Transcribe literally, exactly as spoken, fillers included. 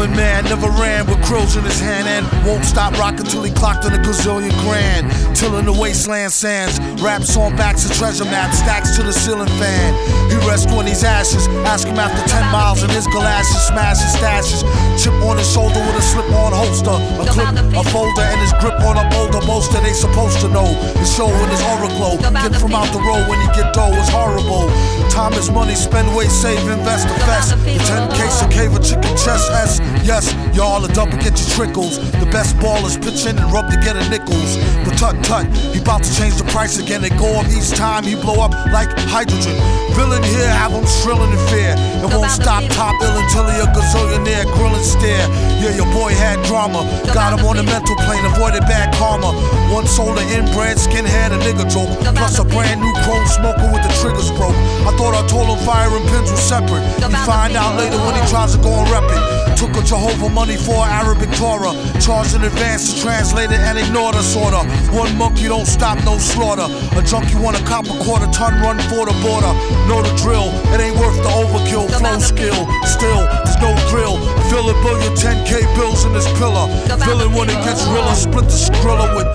Villain man never ran with krills in his hand and won't stop rocking till he clocked in a gazillion grand. Tilling the wasteland sands, raps on backs of treasure maps, stacks to the ceiling fan. He rests on these ashes, ask him after ten miles in his galoshes, smash his stashes. Chip on his shoulder with a slip-on holster, a clip, a folder, and his grip on a boulder bolster. They supposed to know his show and his aura glow. Get from out the road when he get dough is horrible. Time is money, spend, wait, save, invest, the fest. The ten case of cave, a chicken chest S. Yes, y'all a double get your trickles. The best ballers pitch in and rub to get a nickels. But tut tut, he bout to change the price again. It go up each time, he blow up like hydrogen. Villain here, have him shrilling in fear. It won't stop top ill until he a gazillionaire. Grill and stare. Yeah, your boy had drama. Got him on the mental plane, avoided bad karma. One sold an inbred skinhead, a nigga joke. Plus a brand new chrome smoker with the triggers broke. I thought I told him fire and pins were separate. He find out later when he tries to go and rep it. Took a Jehovah money for Arabic Torah. Charged in advance to translate it and ignored us order. One monkey don't stop, no slaughter. A junkie want a cop a quarter ton, run for the border. Know the drill, it ain't worth the overkill. Flow skill, still, there's no thrill. Fill a billion ten K bills in this pillar. Villain when it gets realer, split the skrilla with